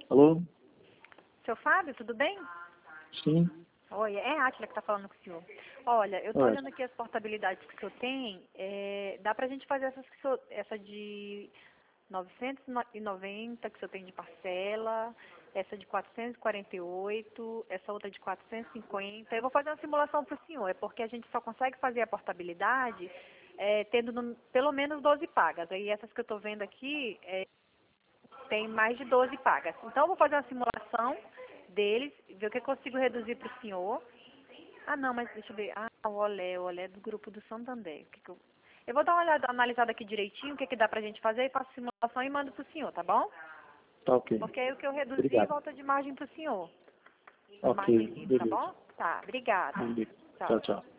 Alô? Seu Fábio, tudo bem? Sim. Oi, é a Átila que está falando com o senhor. Olha, eu estou Oi. olhando aqui as portabilidades que o senhor tem. Dá para a gente fazer essa de 990 que o senhor tem de parcela, essa de 448, essa outra de 450. Eu vou fazer uma simulação para o senhor, é porque a gente só consegue fazer a portabilidade tendo pelo menos 12 pagas. Aí essas que eu estou vendo aqui tem mais de 12 pagas. Então eu vou fazer uma simulação deles, ver o que eu consigo reduzir para o senhor. Ah, não, mas deixa eu ver. Ah, o Olé é do grupo do Santander. Eu vou dar uma olhada, analisada aqui direitinho, o que dá pra gente fazer, faço simulação e mando pro senhor, tá bom? Tá ok. Porque aí o que eu reduzi Obrigado. volta de margem pro senhor. De Ok, margem livre, tá beleza. bom? Tá, obrigada. Beleza. Tchau. Tchau, tchau.